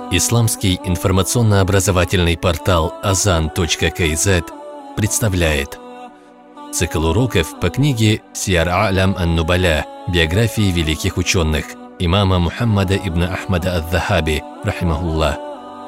Исламский информационно-образовательный портал Azan.kz представляет цикл уроков по книге «Сиар А'лям ан-Нубаля. Биографии великих ученых» имама Мухаммада ибн Ахмада ад-Дахаби, рахимахуллах.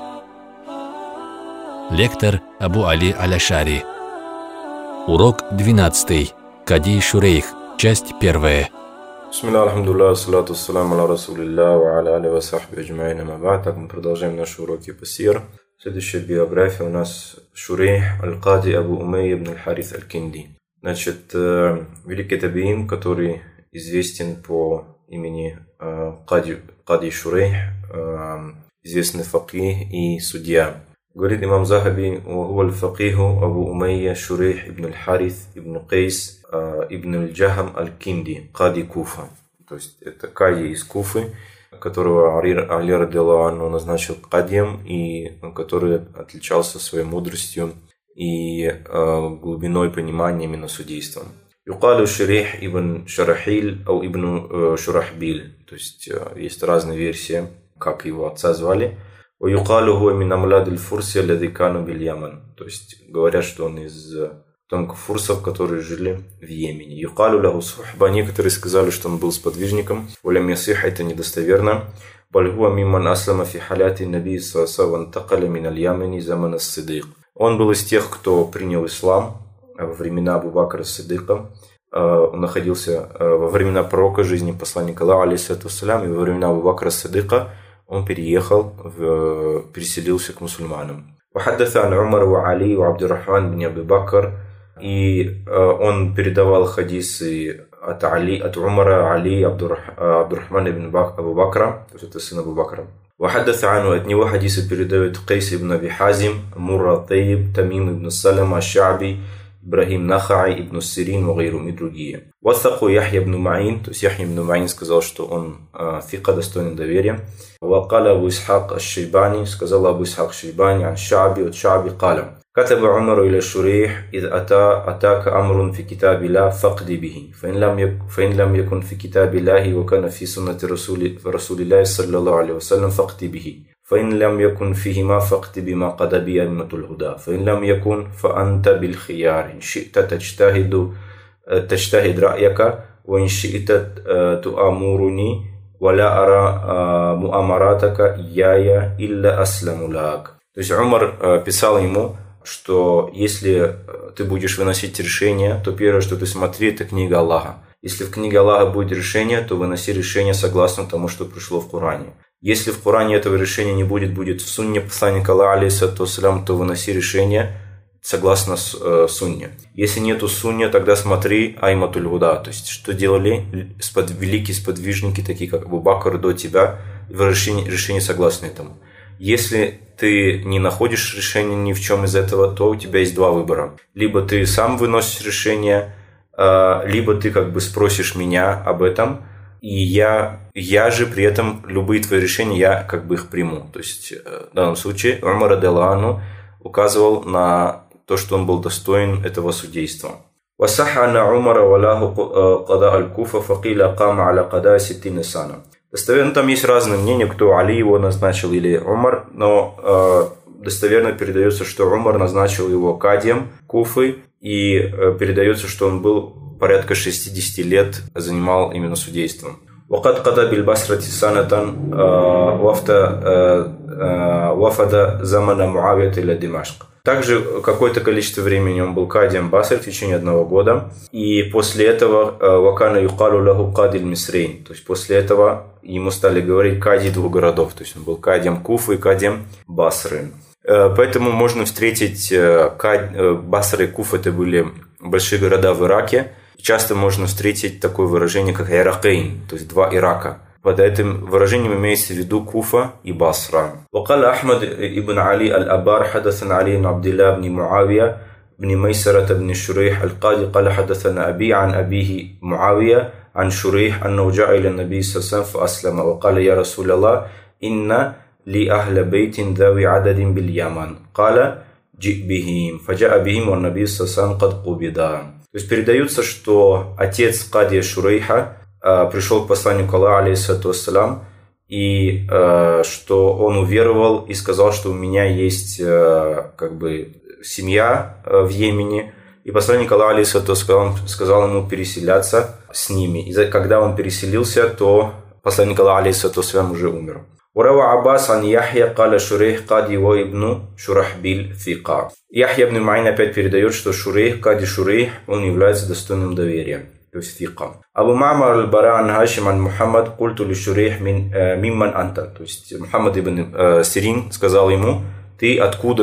Лектор Абу Али Аль-Ашари. Урок 12. Кади Шурейх. Часть 1. Бисмилля, алхамдулилля, салату ассаламу аля расулилля, ва аля али ва сахби аджмаин, ама ба'д. Так мы продолжаем наши уроки по сир. Следующая биография у нас Шурейх аль-Кади Абу Умейя ибн аль-Харис аль-Кинди. Значит, великий табиин, который известен по имени Кади Шурейх, известный факих и судья. Говорит имам Захаби: «Вахуа аль-факиху Абу Умейя Шурейх ибн аль-Харис ибн Кайс ибн аль-Джахам аль-Кинди, Кади Куфа». То есть это Кади из Куфы, которого Али радиллаху анху назначил кадием, и который отличался своей мудростью и глубиной понимания именно судейством. Юкалю Шурейх ибн Шарахиль ау ибн Шурахбиль. То есть есть разные версии, как его отца звали. Юкалю хуа мин амлад аль-фурси аллади кану биль Яман. То есть говорят, что он из потомков фурсов, которые жили в Йемене. Юкалю лаху сухба. Некоторые сказали, что он был сподвижником. Улям ясиха, это недостоверно. Баль хуа мимман аслама фи халяти наби саса ван такаля мин аль-Ямани заман ас-Сиддик. Он был из тех, кто принял ислам во времена Абу Бакра ас-Сиддика. Он находился во времена пророка жизни посланника Аллаха, алейхиссалату вассалям, и во времена Абу Бакра ас-Сиддика он переселился к мусульманам. Вахаддаса ан Умар ва Али ва Абдуррахман бин Аби Бакр. И он передавал хадисы от Умара, Али, Абдуррахмана ибн Абу Бакра, то есть это сын Абу Бакра. Вахаддаса ану, от него хадисы передают Кайс ибн Аби Хазим, Мурра Тайиб, Тамим ибн Салама Аш-Ша'би, Ибрахим Нахаи ибн Сирин, Мугайрум и другие. Васаку Яхья ибн Ма'ин, то есть Яхья ибн Ма'ин сказал, что он фика, достойный доверия. Вакаля Абу Исхак Аш-Шейбани, сказал Абу Исхак Шейбани, ан Ша'би, от Ша'би каля. كتب عمر إلى شريح إذ أتاك أمر في كتاب الله فاقض به فإن لم يكن في كتاب الله وكان في سنة رسول الله صلى الله عليه وسلم فاقض به فإن لم يكن فيهما فاقض بما قضى به أئمة الهدى فإن لم يكن فأنت بالخيار إن شئت تجتهد رأيك وإن شئت تؤمرني ولا أرى مؤامراتك إياي إلا أسلم لك. То есть Умар писал ему, что если ты будешь выносить решение, то первое, что ты смотри, это книга Аллаха. Если в книге Аллаха будет решение, то выноси решение согласно тому, что пришло в Коране. Если в Коране этого решения не будет, будет в сунне посланника Аллаха, алейхиссалату вассалям, то выноси решение согласно сунне. Если нету сунне, тогда смотри айматуль гуда, то есть что делали великие сподвижники, такие как Абу Бакр до тебя, решение согласно этому. Если ты не находишь решения ни в чем из этого, то у тебя есть два выбора. Либо ты сам выносишь решение, либо ты как бы спросишь меня об этом, и я же при этом любые твои решения, я как бы их приму. То есть в данном случае Умар радиллаху анху указывал на то, что он был достоин этого судейства. «Васаха анна Умара валаху қада аль-Куфа факиля кама аля қада ситтина сана». Достоверно, там есть разные мнения, кто Али его назначил или Умар, но достоверно передается, что Умар назначил его кадием Куфы, и передается, что он был порядка 60 лет, занимал именно судейством. وقد قضى بالبصرة سنة وفد زمن معاوية إلى دمشق. Также какое-то количество времени он был кадием Басры в течение 1 года. И после этого вакана юкалу лаху кадиль мисрейн. То есть после этого ему стали говорить кади 2 городов. То есть он был кадием Куфы и кадием Басры. Поэтому можно встретить Басра и Куфа, это были большие города в Ираке. Часто можно встретить такое выражение, как Иракейн, то есть 2 Ирака. Под этим выражением имеется в виду Куфа и Басра. وقال أحمد ابن علي الأبار حدثنا علي بن عبد الله بن معاوية بن ميسرة بن شريح القاضي قال حدثنا أبي عن أبيه معاوية عن شريح أنه جاء إلى النبي صلى الله عليه وسلم فأسلم وقال يا رسول الله إن لي أهل بيت ذوي عدد باليمن قال جئ بهم فجاء بهم والنبي صلى الله عليه وسلم قد قبضا. То есть передается, что отец Кадия Шурейха пришел к посланнику Аллаха, алейхиссалату вассалям, и что он уверовал и сказал, что у меня есть семья в Йемене. И посланник Аллаха алейхиссалату сказал ему переселяться с ними. И когда он переселился, то посланник Аллаха алейхиссалату уже умер. وروى عباس عن يحيى قال شريح قاضي وابن شرحبيل ثقة. Яхья ибн Маин опять передает, что Шурейх, Кади Шурейх, он является достойным доверия, то есть фика. Абу Ма'мар аль-Бара ан Хашим ан Мухаммад культу ли Шурейх мимман анта. То есть Мухаммад ибн Сирин сказал ему, ты откуда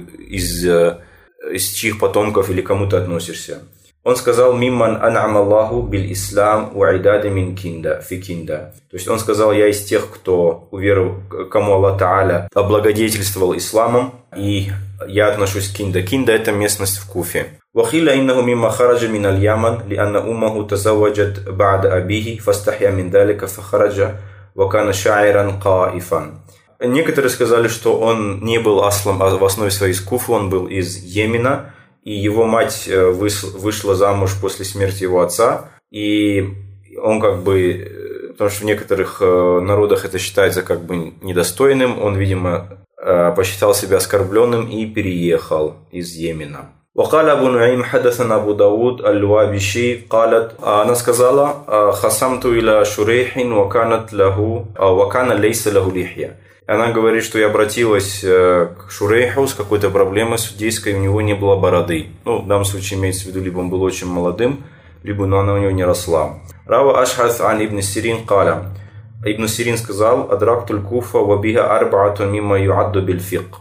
из чьих потомков или кому ты относишься? Он сказал, мимман ан'ама Аллаху бил ислам у'идада мин кинда, фи кинда. То есть он сказал, я из тех, кто уверовал, кому Аллах Та'аля облагодетельствовал исламом, и я отношусь к Кинда. Кинда – это местность в Куфе. وَخِيلَ إِنَّهُ مِمَّا خَرَجَ مِنَ الْيَمَنِ لِأَنَّ أُمَّهُ تَزَوَّجَتْ بَعْدَ أَبِيهِ فَاسْتَحْيَا مِنْ ذَلِكَ فَخَرَجَ وَكَانَ شَاعِرًا قَائِفًا. Некоторые сказали, что он не был аслом, а в основе своей из Куфы, он был из Йемена, и его мать вышла замуж после смерти его отца, и он потому что в некоторых народах это считается недостойным, он, видимо, посчитал себя оскорбленным и переехал из Йемена. وقال أبو نعيم حدثنا أبو داود الوابشي قالت она сказала خصمت إلى شريح وكان ليس له لحية. Она говорит, что я обратилась к Шурейху с какой-то проблемой судейской, у него не было бороды. В данном случае имеется в виду, либо он был очень молодым, либо она у него не росла. Рава Ашхас ан Ибн Сирин каля. Ибн Сирин сказал, адрактуль куфа вабиха арбаатун мимма юадду биль фикх.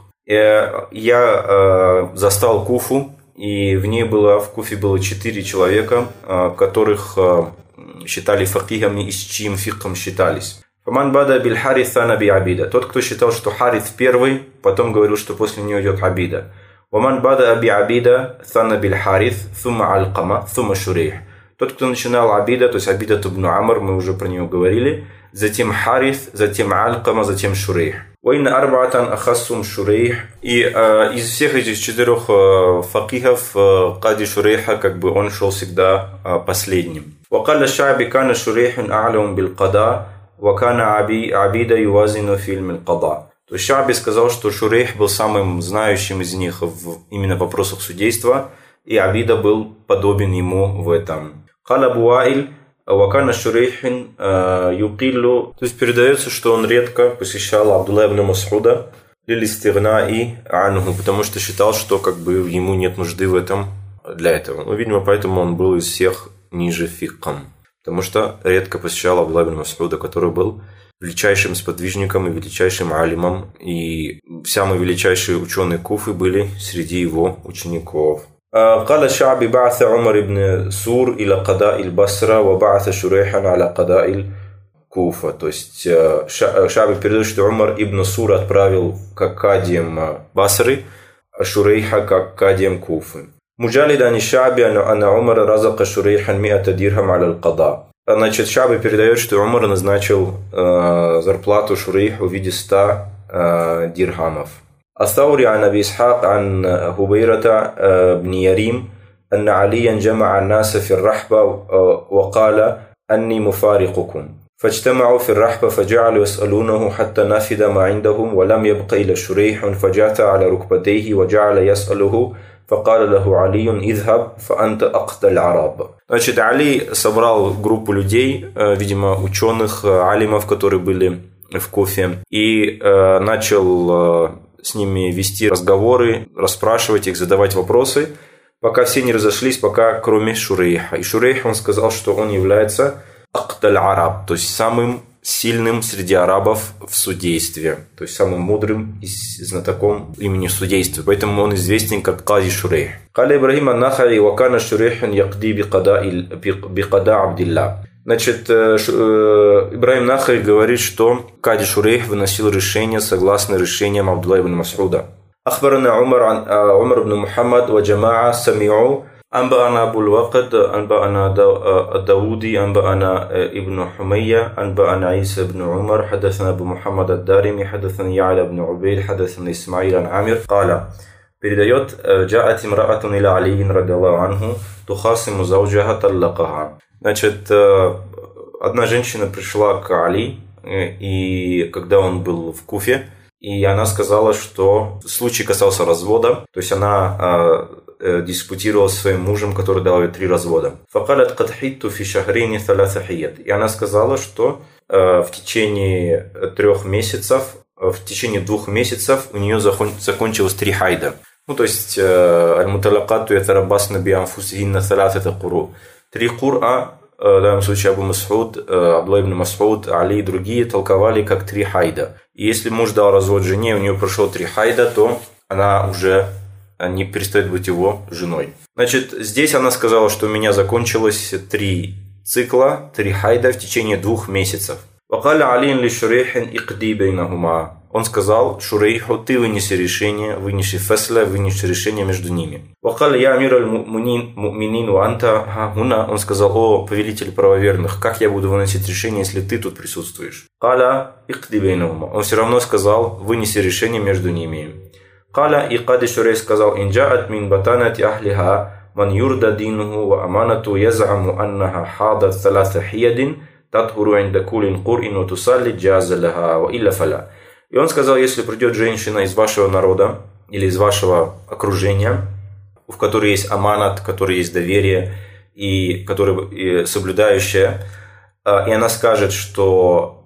Я застал Куфу, и в Куфе было 4 человека, которых считали факихами и с чьим фикхом считались. Фаман бада биль Харис тана би Абида. Тот, кто считал, что Харис первый, потом говорил, что после него идет Абида. Ваман бада би Абида тана биль Харис, thumma Алькама, thumma Шурейх. Тот, кто начинал Абида, то есть Абида ибн Амр, мы уже про него говорили, затем Харис, затем Алькама, затем Шурейх. Вайна арбаатан ахассум Шурейх. И из всех этих 4 факихов Кади Шурейха, он шел всегда последним. Вакалля Шаби кана Шурейхун а'лам бил Када, вакана Абида ювазину фильм аль-Када. То есть Шаби сказал, что Шурейх был самым знающим из них именно в вопросах судейства, и Абида был подобен ему в этом. Кала Абу Ваиль вакана Шурейхин юкиллу. То есть передается, что он редко посещал Абдулла ибн Мас'уда лилистигнаи анху, потому что считал, что ему нет нужды в этом для этого. Видимо, поэтому он был из всех ниже фикхом, потому что редко посещал Абдулла ибн Мас'уда, который был величайшим сподвижником и величайшим алимом, и самые величайшие ученые Куфы были среди его учеников. قال الشعبي بعث عمر بن سور إلى قضاء البصرة وبعث شريحا على قضاء الكوفة. То есть Шаби передает, что Умар ибн Сур отправил как кадием Басры, а Шурейха как кадием Куфы. Муджалид ан Шаби анна Умар разака Шурейхан 100 дирхам аля аль-Када. Значит, Шаби передает, что Умар назначил зарплату Шурейху в виде 100 дирхамов. الثوري عن أبي إسحاق عن هبيرة بن يريم أن عليا جمع الناس في الرحبة وقال أني مفارقكم فاجتمعوا في الرحبة فجعلوا يسألونه حتى نفد ما عندهم ولم يبق إلا شريح فجاث على ركبتيه وجعل يسأله فقال له علي اذهب فأنت أقدى العرب. Значит, Али собрал группу людей, видимо, ученых, алимов, которые были в Куфе, и начал с ними вести разговоры, расспрашивать их, задавать вопросы, пока все не разошлись, кроме Шурейха. И Шурейх, он сказал, что он является Aqdal Араб, то есть самым сильным среди арабов в судействе, то есть самым мудрым и знатоком имени судейства. Поэтому он известен как Кади Шурейх. Кали Ибрахим ан-Нахаи ва кана Шурейхан якди биқада Абдилла. Значит, Ибрахим Нахай говорит, что Кади Шурейх выносил решение согласно решениям Абдулла ибн Мас'уда. Ахбарана Умар ибн Мухаммад ва джамаа сами'у анба'ана Абул Вақд анба'ана Дауди анба'ана ибн Хумайя анба'ана Иса ибн Умар хадасана Абу Мухаммад ад-Дарими хадасана Я'ля ибн Убейд хадасана Исмаил ан Амир каля. Передает джа'ат имра'атун иля Алиин радиаллаху анху тухасиму зауджаха таллакаха. Значит, одна женщина пришла к Али, и когда он был в Куфе, и она сказала, что случай касался развода, то есть она диспутировала со своим мужем, который дал ей 3 развода. И она сказала, что в течение 3 месяцев, в течение 2 месяцев у нее закончилось 3 хайда. Ну, то есть, аль-муталакату ятараббасна бианфусихинна саласата куру. 3 кура, в данном случае Абу Мас'уд, Абдулла ибн Мас'уд, Али и другие толковали как 3 хайда. И если муж дал развод жене, у нее прошло 3 хайда, то она уже не перестает быть его женой. Значит, здесь она сказала, что у меня закончилось 3 цикла, 3 хайда в течение 2 месяцев. Он сказал Шурейху: ты вынеси решение, вынеси решение между ними. Он сказал: о повелитель правоверных, как я буду выносить решение, если ты тут присутствуешь? Он все равно сказал: вынеси решение между ними. И Кади Шурейх сказал: инджаат мин батанати ахлиха ман юрда динуху ва аманату язаму аннаха хадат саласа хиядин татхуру инда кулин курин ва тусалли джаза лаха ва илля фаля. И он сказал: если придет женщина из вашего народа или из вашего окружения, в которой есть аманат, в которой есть доверие, и которая соблюдающая, и она скажет, что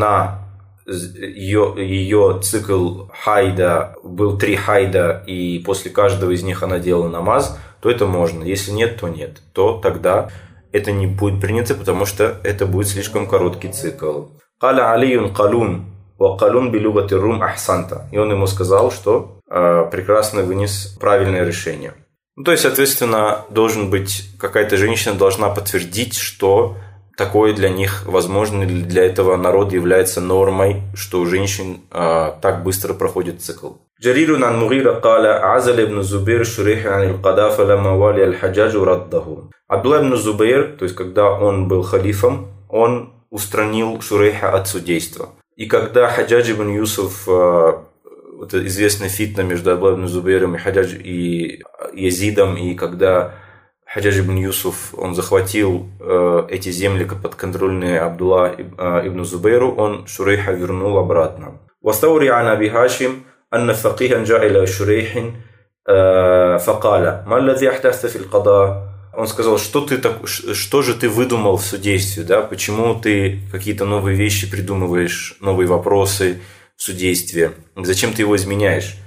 ее цикл хайда был 3 хайда, и после каждого из них она делала намаз, то это можно. Если нет, то нет. То тогда это не будет принято, потому что это будет слишком короткий цикл. Каля алиюн калун ва калун билюгати рум ахсанта. И он ему сказал, что прекрасно вынес правильное решение. Ну, то есть, соответственно, какая-то женщина должна подтвердить, что такое для них возможно, или для этого народа является нормой, что у женщин так быстро проходит цикл. Джарирун ан Мугира каля азал ибн Зубейр шурейх ан аль-Када фалама вали аль-Хаджаджу раддаху. Абдулла ибн Зубейр, то есть когда он был халифом, он устранил Шурейха от судейства. И когда Хаджадж ибн Юсуф, это известная фитна между Абдулла ибн Зубейром и и Язидом, и когда Хаджадж ибн Юсуф, он захватил эти земли подконтрольные Абдулла ибн Зубейру, он Шурейха вернул обратно. Вастаури ан Аби Хашим анна факихан джа иля Шурейхин факаля ма аллади ахдаста фил када. Он сказал: что же ты выдумал в судействе, да? Почему ты какие-то новые вещи придумываешь, новые вопросы в судействе? Зачем ты его изменяешь?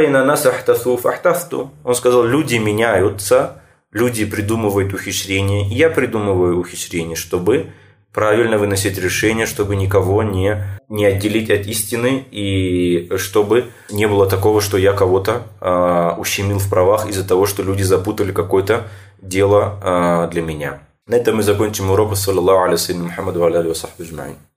Он сказал: люди меняются, люди придумывают ухищрения, и я придумываю ухищрения, чтобы правильно выносить решения, чтобы никого не отделить от истины, и чтобы не было такого, что я кого-то ущемил в правах из-за того, что люди запутали какое-то дело для меня. На этом мы закончим урок. Саллаллаху алейхи Мухаммаду ва алейхи ва сахбихи аджмаин.